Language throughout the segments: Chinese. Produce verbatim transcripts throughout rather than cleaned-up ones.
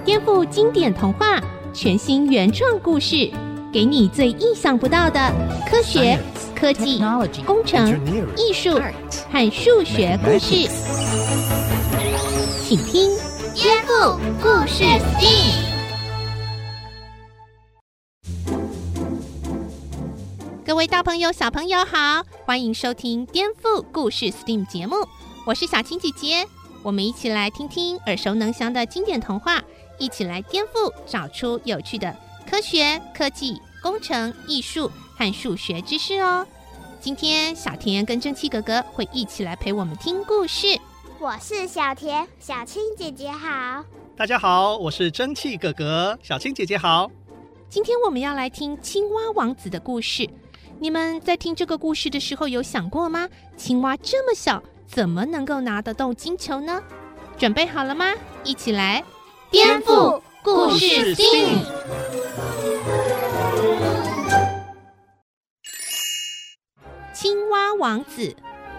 颠覆经典童话，全新原创故事，给你最意想不到的科学、科技、工程、艺术和数学故事。请听《颠覆故事 S T E A M》。各位大朋友、小朋友好，欢迎收听《颠覆故事 S T E A M》节目，我是小青姐姐。我们一起来听听耳熟能详的经典童话，一起来颠覆，找出有趣的科学、科技、工程、艺术和数学知识哦。今天小田跟蒸汽哥哥会一起来陪我们听故事。 我是小田，小青姐姐好。 大家好，我是蒸汽哥哥，小青姐姐好。 今天我们要来听青蛙王子的故事。你们在听这个故事的时候有想过吗？青蛙这么小，怎么能够拿得动金球呢？准备好了吗？一起来颠覆故事 S T E A M。 青蛙王子。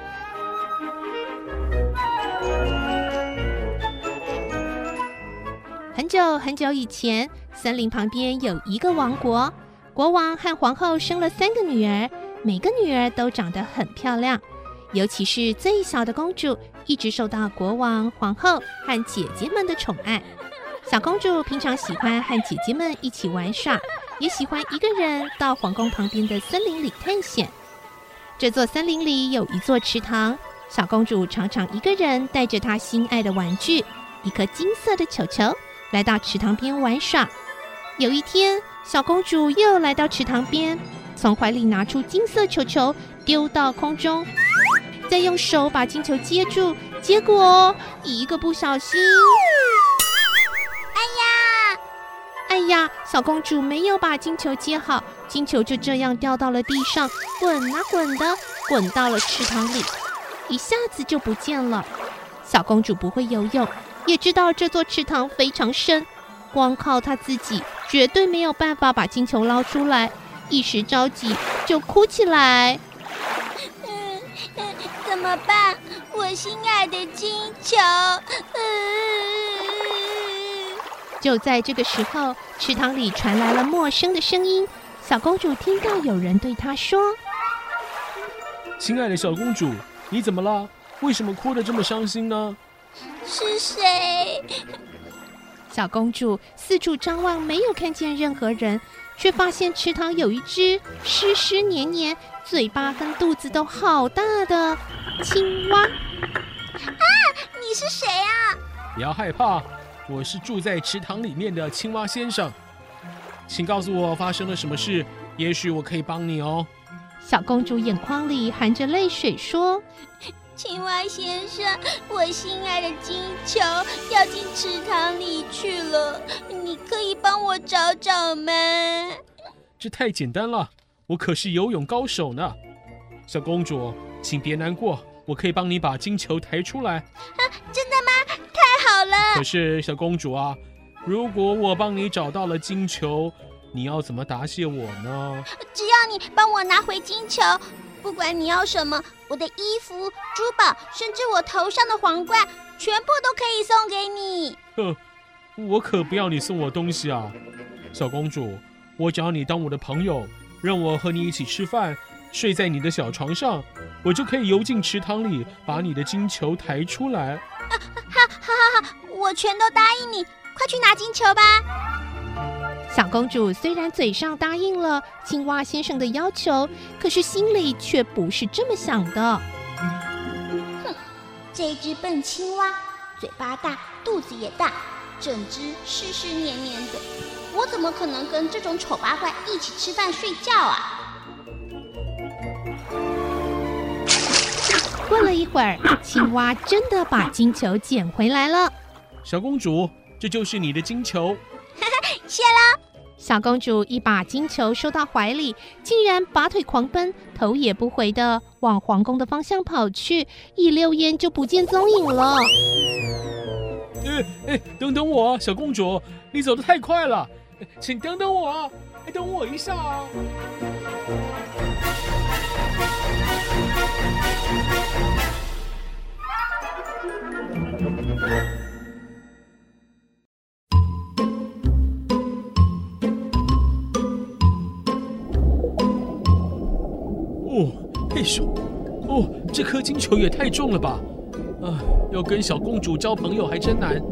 很久很久以前，森林旁边有一个王国，国王和皇后生了三个女儿，每个女儿都长得很漂亮，尤其是最小的公主，一直受到国王、皇后和姐姐们的宠爱。小公主平常喜欢和姐姐们一起玩耍，也喜欢一个人到皇宫旁边的森林里探险。这座森林里有一座池塘，小公主常常一个人带着她心爱的玩具，一颗金色的球球，来到池塘边玩耍。有一天，小公主又来到池塘边，从怀里拿出金色球球，丢到空中，再用手把金球接住，结果一个不小心， 哎呀！ 哎呀！小公主没有把金球接好，金球就这样掉到了地上，滚啊滚的，滚到了池塘里，一下子就不见了。小公主不会游泳，也知道这座池塘非常深，光靠她自己绝对没有办法把金球捞出来，一时着急就哭起来。 嗯嗯，怎么办？我心爱的金球！嗯。 就在这个时候，池塘里传来了陌生的声音。小公主听到有人对她说：“ 亲爱的小公主，你怎么了？为什么哭得这么伤心呢？” 是谁？ 小公主四处张望，没有看见任何人，却发现池塘有一只湿湿黏黏、嘴巴跟肚子都好大的青蛙。 啊，你是谁啊？ 不要害怕，我是住在池塘里面的青蛙先生。请告诉我发生了什么事，也许我可以帮你哦。 小公主眼眶里含着泪水说：“ 青蛙先生，我心爱的金球掉进池塘里去了，你可以帮我找找吗？” 这太简单了，我可是游泳高手呢。小公主，请别难过，我可以帮你把金球抬出来。 啊，真的吗？太好了！ 可是小公主啊，如果我帮你找到了金球，你要怎么答谢我呢？ 只要你帮我拿回金球，不管你要什么，我的衣服、珠宝，甚至我头上的皇冠，全部都可以送给你。 哼，我可不要你送我东西啊！小公主，我只要你当我的朋友，让我和你一起吃饭，睡在你的小床上，我就可以游进池塘里，把你的金球抬出来。 啊，好，好，好，好，我全都答应你，快去拿金球吧。 小公主虽然嘴上答应了青蛙先生的要求，可是心里却不是这么想的。 哼，这只笨青蛙，嘴巴大，肚子也大，整只湿湿黏黏的，我怎么可能跟这种丑八怪一起吃饭睡觉啊？ 过了一会儿，青蛙真的把金球捡回来了。 小公主，这就是你的金球。 谢啦！ 小公主一把金球收到怀里，竟然拔腿狂奔，头也不回的往皇宫的方向跑去，一溜烟就不见踪影了。 哎哎，等等我，小公主，你走得太快了，请等等我，等我一下啊！ 哎呦，哦，这颗金球也太重了吧！啊，要跟小公主交朋友还真难。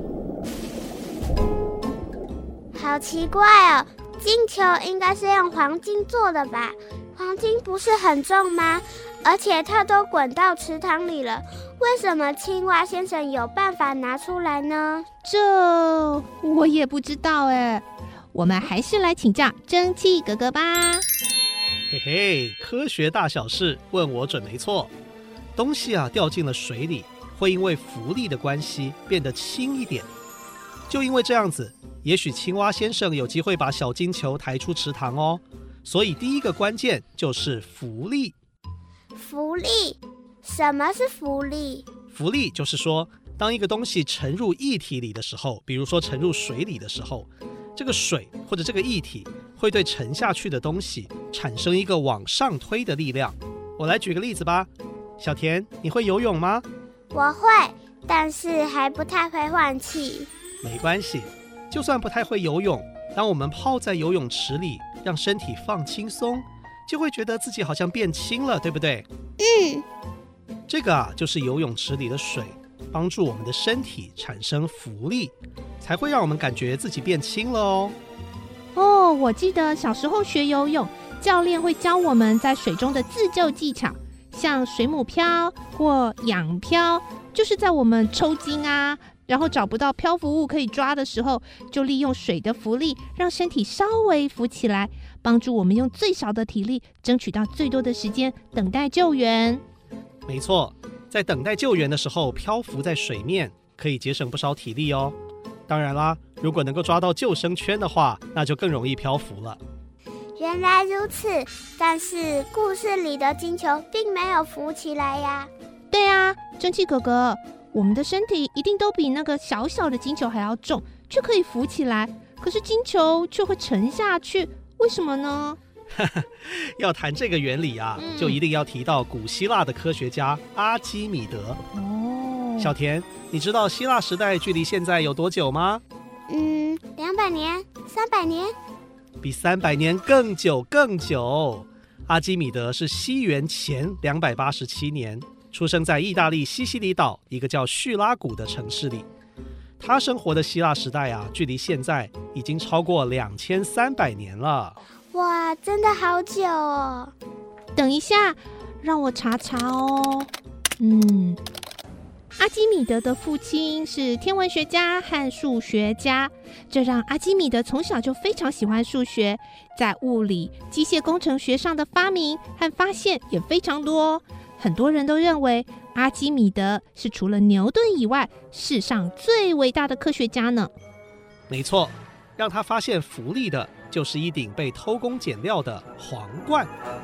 好奇怪哦，金球应该是用黄金做的吧？黄金不是很重吗？而且它都滚到池塘里了，为什么青蛙先生有办法拿出来呢？ 这我也不知道哎，我们还是来请教蒸汽哥哥吧。 嘿嘿，科学大小事，问我准没错。东西啊掉进了水里，会因为浮力的关系变得轻一点。就因为这样子，也许青蛙先生有机会把小金球抬出池塘哦。所以第一个关键就是浮力。 浮力？什么是浮力？ 浮力就是说，当一个东西沉入液体里的时候，比如说沉入水里的时候，这个水或者这个液体会对沉下去的东西产生一个往上推的力量。我来举个例子吧。小田，你会游泳吗？ 我会，但是还不太会换气。 没关系，就算不太会游泳，当我们泡在游泳池里，让身体放轻松，就会觉得自己好像变轻了，对不对？ 嗯， 这个啊，就是游泳池里的水帮助我们的身体产生浮力，才会让我们感觉自己变轻了哦。 哦，我记得小时候学游泳，教练会教我们在水中的自救技巧，像水母漂或仰漂，就是在我们抽筋啊，然后找不到漂浮物可以抓的时候，就利用水的浮力让身体稍微浮起来，帮助我们用最少的体力争取到最多的时间等待救援。 没错，在等待救援的时候漂浮在水面，可以节省不少体力哦。当然啦，如果能够抓到救生圈的话，那就更容易漂浮了。 原来如此，但是故事里的金球并没有浮起来呀。 对啊，蒸汽哥哥，我们的身体一定都比那个小小的金球还要重，却可以浮起来，可是金球却会沉下去，为什么呢？ 要谈这个原理啊， 嗯、 就一定要提到古希腊的科学家阿基米德。 哦， 小田，你知道希腊时代距离现在有多久吗？ 嗯，两百年、三百年， 比三百年更久更久。阿基米德是西元前两百八十七年，出生在意大利西西里岛一个叫叙拉古的城市里。他生活的希腊时代啊，距离现在已经超过两千三百年了。 哇，真的好久哦！ 等一下，让我查查哦。嗯，阿基米德的父亲是天文学家和数学家，这让阿基米德从小就非常喜欢数学，在物理、机械工程学上的发明和发现也非常多。很多人都认为阿基米德是除了牛顿以外世上最伟大的科学家呢。 没错，让他发现浮力的就是一顶被偷工减料的皇冠。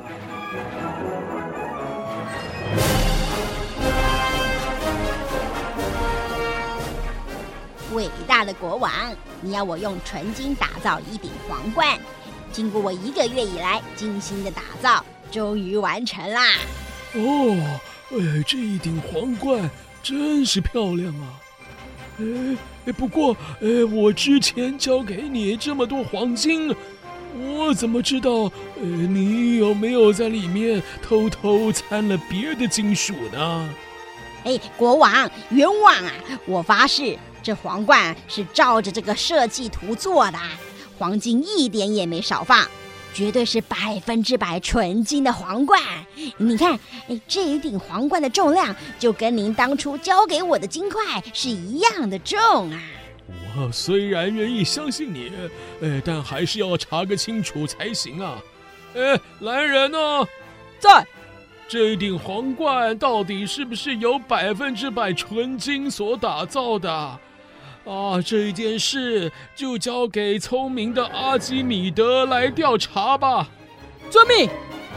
伟大的国王，你要我用纯金打造一顶皇冠，经过我一个月以来精心的打造，终于完成啦！ 哦，哎，这一顶皇冠真是漂亮啊！哎，不过，哎，我之前交给你这么多黄金，我怎么知道，呃，你有没有在里面偷偷掺了别的金属呢？ 哎，国王，冤枉啊！我发誓，这皇冠是照着这个设计图做的，黄金一点也没少放。绝对是百分之百纯金的皇冠。你看，哎，这一顶皇冠的重量就跟您当初交给我的金块是一样的重啊！ 我虽然愿意相信你，哎，但还是要查个清楚才行啊！哎，来人啊， 在！ 这一顶皇冠到底是不是由百分之百纯金所打造的？啊，这件事就交给聪明的阿基米德来调查吧。 遵命。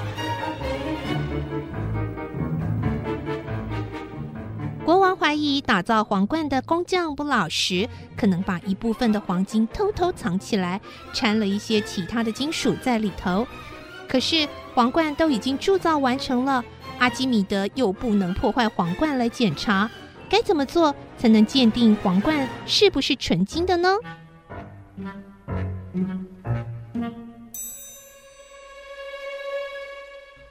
国王怀疑打造皇冠的工匠不老实，可能把一部分的黄金偷偷藏起来，掺了一些其他的金属在里头。可是皇冠都已经铸造完成了，阿基米德又不能破坏皇冠来检查。该怎么做才能鉴定皇冠是不是纯金的呢？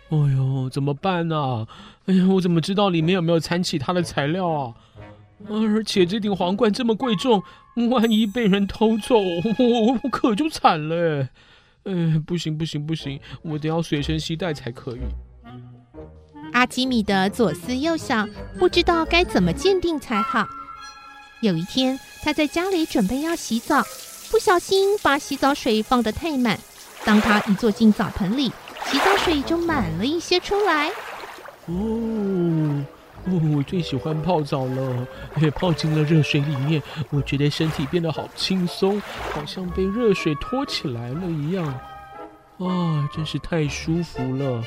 哎呦，怎么办啊？哎呀，我怎么知道里面有没有掺其他的材料啊？而且这顶皇冠这么贵重，万一被人偷走，我我可就惨了。哎，不行不行不行，我得要随身携带才可以。 阿基米德左思右想，不知道该怎么鉴定才好。有一天，他在家里准备要洗澡，不小心把洗澡水放得太满。当他一坐进澡盆里，洗澡水就满了一些出来。 哦，哦，我最喜欢泡澡了，泡进了热水里面，我觉得身体变得好轻松，好像被热水托起来了一样。啊，真是太舒服了。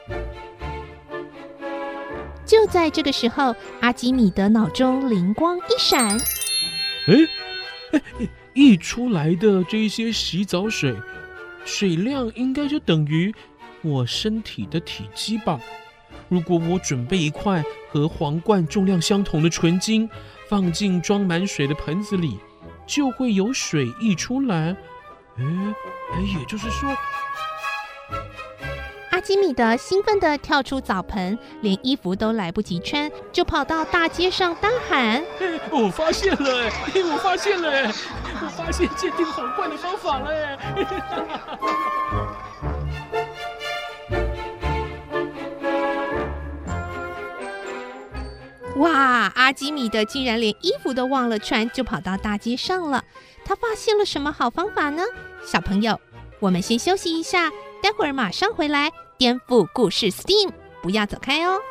就在这个时候，阿基米德脑中灵光一闪， 哎，溢出来的这些洗澡水，水量应该就等于我身体的体积吧。如果我准备一块和皇冠重量相同的纯金，放进装满水的盆子里，就会有水溢出来。哎，也就是说， 阿基米德兴奋地跳出澡盆，连衣服都来不及穿，就跑到大街上大喊： 我发现了！我发现了！我发现鉴定皇冠的方法了！ 哇！阿基米德竟然连衣服都忘了穿，就跑到大街上了。他发现了什么好方法呢？小朋友，我们先休息一下，待会儿马上回来。颠覆故事 S T E A M， 不要走开哦！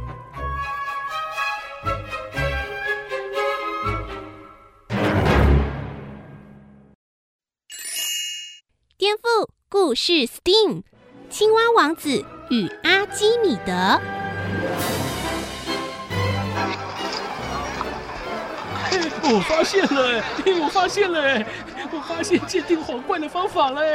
颠覆故事 S T E A M， 青蛙王子与阿基米德。 我发现了！我发现了！我发现鉴定皇冠的方法了！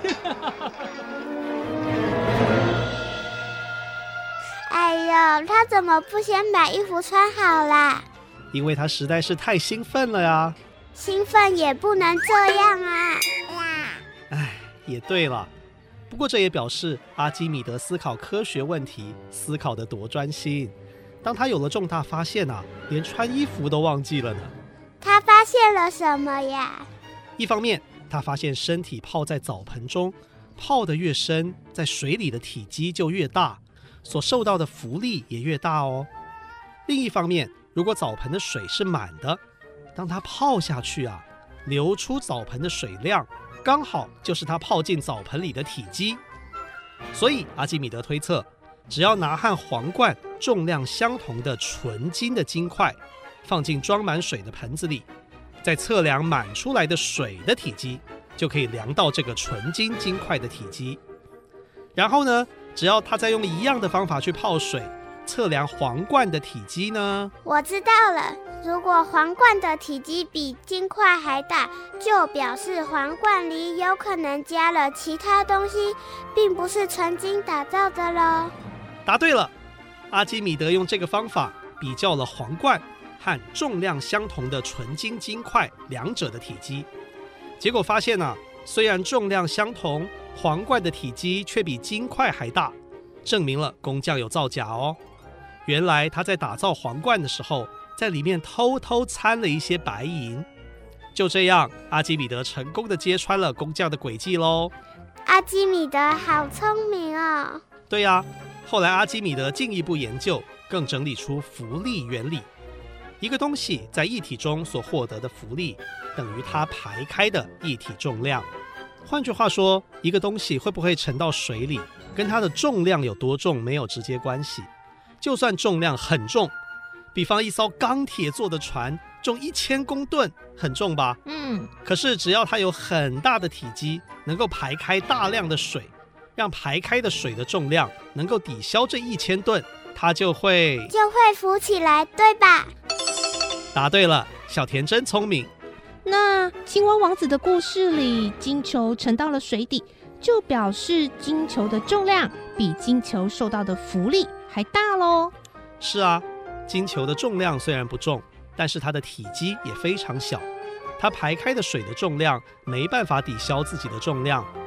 哎呦，他怎么不先把衣服穿好啦？ 因为他实在是太兴奋了呀。 兴奋也不能这样啊！ 哎，也对了。不过这也表示阿基米德思考科学问题思考得多专心。当他有了重大发现啊，连穿衣服都忘记了呢。 他发现了什么呀？ 一方面，他发现身体泡在澡盆中，泡得越深，在水里的体积就越大，所受到的浮力也越大哦。另一方面，如果澡盆的水是满的，当他泡下去啊，流出澡盆的水量刚好就是他泡进澡盆里的体积。所以阿基米德推测，只要拿和皇冠重量相同的纯金的金块放进装满水的盆子里，再测量满出来的水的体积，就可以量到这个纯金金块的体积。然后呢，只要他再用一样的方法去泡水，测量皇冠的体积呢？ 我知道了，如果皇冠的体积比金块还大，就表示皇冠里有可能加了其他东西，并不是纯金打造的咯。 答对了，阿基米德用这个方法比较了皇冠和重量相同的纯金金块两者的体积，结果发现啊，虽然重量相同，皇冠的体积却比金块还大，证明了工匠有造假哦。原来他在打造皇冠的时候，在里面偷偷掺了一些白银。就这样，阿基米德成功的揭穿了工匠的诡计咯。 阿基米德好聪明哦。 对呀、啊，后来阿基米德进一步研究，更整理出浮力原理。一个东西在液体中所获得的浮力，等于它排开的液体重量。换句话说，一个东西会不会沉到水里，跟它的重量有多重没有直接关系。就算重量很重，比方一艘钢铁做的船重一千公吨，很重吧？ 嗯。 可是只要它有很大的体积，能够排开大量的水，让排开的水的重量能够抵消这一千吨，它就会就会浮起来，对吧？ 答对了，小田真聪明。 那青蛙王子的故事里，金球沉到了水底，就表示金球的重量比金球受到的浮力还大咯。 是啊，金球的重量虽然不重，但是它的体积也非常小，它排开的水的重量没办法抵消自己的重量，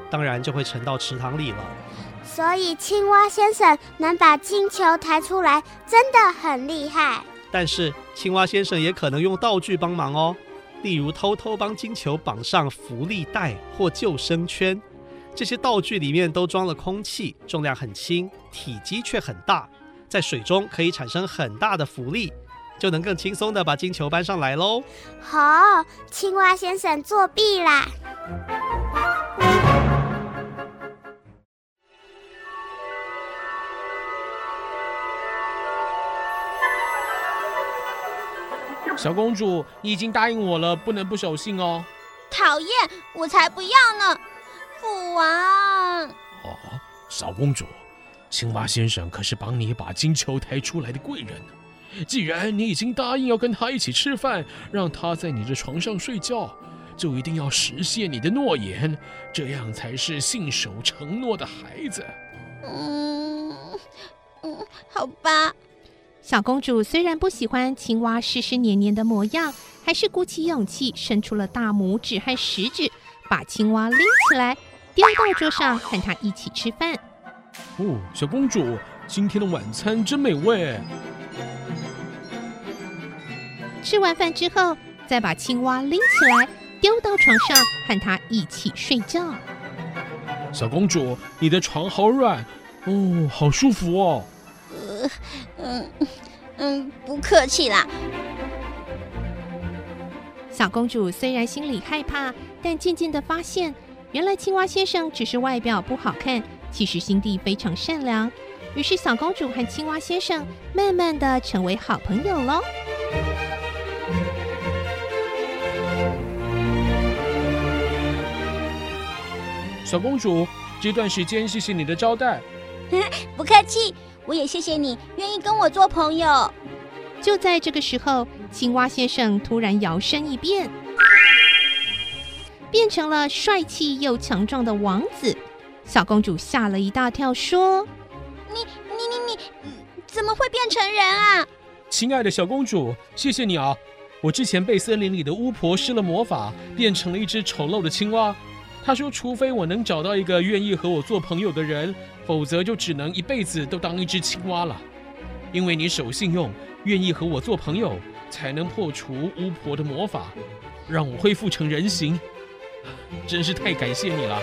当然就会沉到池塘里了。 所以青蛙先生能把金球抬出来，真的很厉害。 但是青蛙先生也可能用道具帮忙哦，例如偷偷帮金球绑上浮力带或救生圈。这些道具里面都装了空气，重量很轻，体积却很大，在水中可以产生很大的浮力，就能更轻松地把金球搬上来咯。 好、哦，青蛙先生作弊啦！ 小公主，你已经答应我了，不能不守信哦。 讨厌，我才不要呢！父王。 哦，小公主，青蛙先生可是帮你把金球抬出来的贵人呢。既然你已经答应要跟他一起吃饭，让他在你的床上睡觉，就一定要实现你的诺言，这样才是信守承诺的孩子。 嗯嗯，好吧。 小公主虽然不喜欢青蛙湿湿黏黏的模样，还是鼓起勇气伸出了大拇指和食指，把青蛙拎起来丢到桌上，和他一起吃饭。 哦，小公主，今天的晚餐真美味。 吃完饭之后，再把青蛙拎起来丢到床上，和他一起睡觉。 小公主，你的床好软哦，好舒服哦。 呃，嗯嗯，不客气啦。 小公主虽然心里害怕，但渐渐地发现，原来青蛙先生只是外表不好看，其实心地非常善良。于是小公主和青蛙先生慢慢地成为好朋友咯。 小公主，这段时间谢谢你的招待。 不客气，我也谢谢你愿意跟我做朋友。 就在这个时候，青蛙先生突然摇身一变，变成了帅气又强壮的王子。小公主吓了一大跳，说： 你你你你怎么会变成人啊？ 亲爱的小公主，谢谢你啊！我之前被森林里的巫婆施了魔法，变成了一只丑陋的青蛙。她说，除非我能找到一个愿意和我做朋友的人，否则就只能一辈子都当一只青蛙了。因为你守信用，愿意和我做朋友，才能破除巫婆的魔法，让我恢复成人形。真是太感谢你了。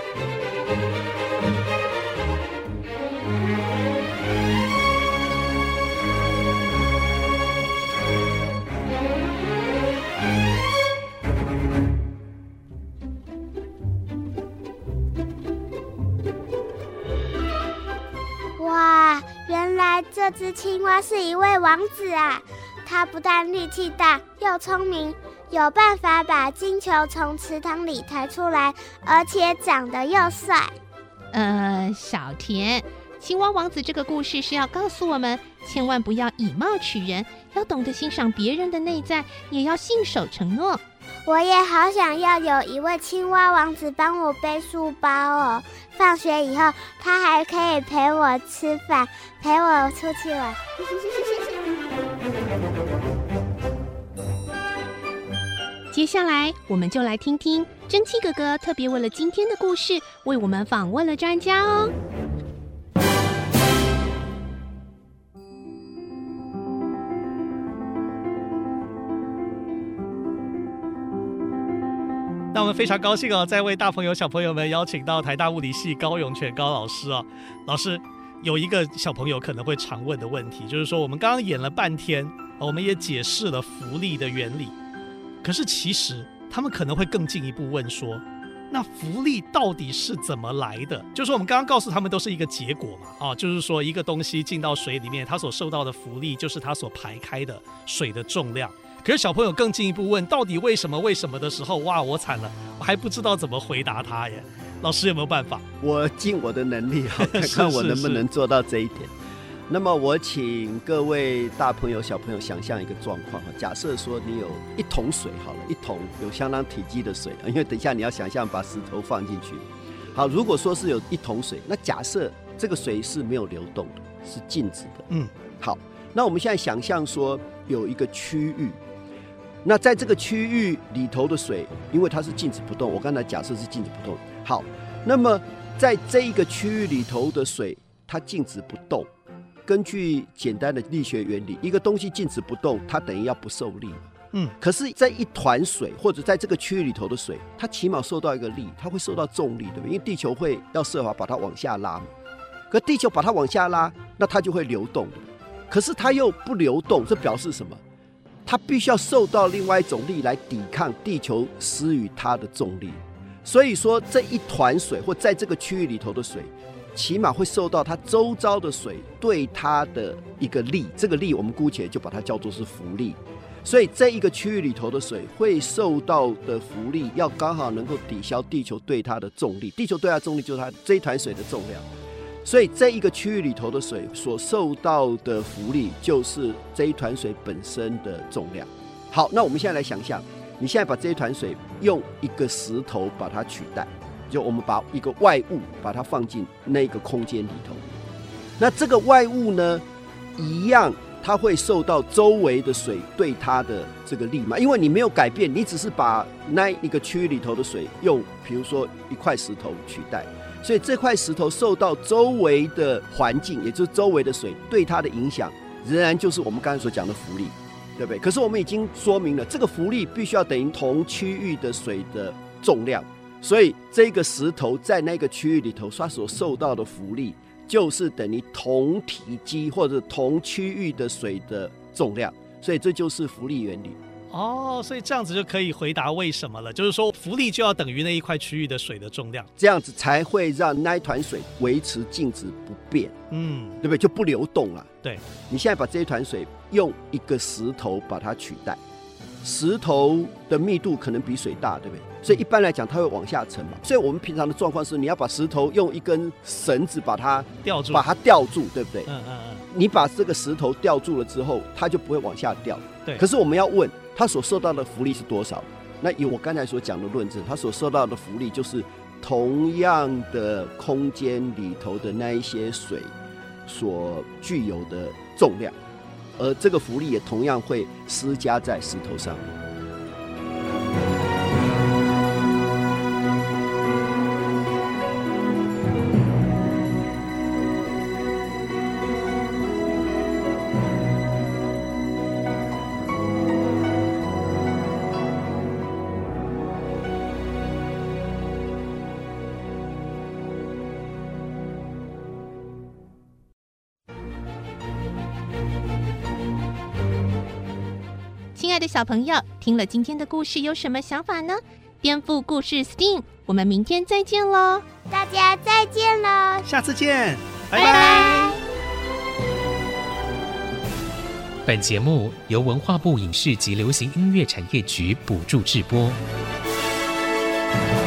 哇，原来这只青蛙是一位王子啊！他不但力气大，又聪明，有办法把金球从池塘里抬出来，而且长得又帅。 呃，小田，青蛙王子这个故事是要告诉我们，千万不要以貌取人，要懂得欣赏别人的内在，也要信守承诺。 我也好想要有一位青蛙王子帮我背书包哦，放学以后他还可以陪我吃饭，陪我出去玩。 接下来我们就来听听蒸汽哥哥特别为了今天的故事为我们访问了专家哦。 那我们非常高兴哦，再为大朋友小朋友们邀请到台大物理系高永全高老师哦。老师，有一个小朋友可能会常问的问题，就是说我们刚刚演了半天，我们也解释了浮力的原理，可是其实他们可能会更进一步问说，那浮力到底是怎么来的？就是说我们刚刚告诉他们都是一个结果嘛，哦，就是说一个东西进到水里面，它所受到的浮力就是它所排开的水的重量。可是小朋友更进一步问，到底为什么为什么的时候，哇，我惨了，我还不知道怎么回答他耶。老师有没有办法？ 我尽我的能力看看我能不能做到这一点。那么我请各位大朋友小朋友想象一个状况，假设说你有一桶水好了，一桶有相当体积的水，因为等一下你要想象把石头放进去。好，如果说是有一桶水，那假设这个水是没有流动的，是静止的。嗯，好，那我们现在想象说有一个区域，那在这个区域里头的水，因为它是静止不动，我刚才假设是静止不动。好， 那么在这一个区域里头的水，它静止不动。根据简单的力学原理，一个东西静止不动，它等于要不受力。 嗯， 可是在一团水或者在这个区域里头的水，它起码受到一个力，它会受到重力，对不对？因为地球会要设法把它往下拉嘛。可地球把它往下拉，那它就会流动。可是它又不流动，这表示什么？它必须要受到另外一种力来抵抗地球施予它的重力。所以说这一团水或在这个区域里头的水，起码会受到它周遭的水对它的一个力，这个力我们姑且就把它叫做是浮力。所以这一个区域里头的水会受到的浮力，要刚好能够抵消地球对它的重力。地球对它的重力就是它这一团水的重量。所以这一个区域里头的水所受到的浮力，就是这一团水本身的重量。好，那我们现在来想象，你现在把这一团水用一个石头把它取代，就我们把一个外物把它放进那个空间里头。那这个外物呢，一样它会受到周围的水对它的这个力嘛，因为你没有改变，你只是把那一个区域里头的水用比如说一块石头取代，所以这块石头受到周围的环境，也就是周围的水对它的影响，仍然就是我们刚才所讲的浮力，对不对？可是我们已经说明了，这个浮力必须要等于同区域的水的重量，所以这个石头在那个区域里头它所受到的浮力，就是等于同体积或者同区域的水的重量，所以这就是浮力原理。 哦，所以这样子就可以回答为什么了，就是说浮力就要等于那一块区域的水的重量， 这样子才会让那一团水维持静止不变，嗯，对不对？就不流动了。 对， 你现在把这一团水用一个石头把它取代，石头的密度可能比水大，对不对？所以一般来讲它会往下沉嘛。所以我们平常的状况是，你要把石头用一根绳子把它吊住， 把它吊住，对不对？ 嗯嗯嗯。 你把这个石头吊住了之后，它就不会往下掉。 对。 可是我们要问，它所受到的浮力是多少？那以我刚才所讲的论证，它所受到的浮力就是同样的空间里头的那一些水所具有的重量，而这个浮力也同样会施加在石头上面。 亲爱的小朋友，听了今天的故事有什么想法呢？颠覆故事 S T E A M， 我们明天再见喽！ 大家再见喽， 下次见，拜拜拜。 本节目由文化部影视及流行音乐产业局补助制播。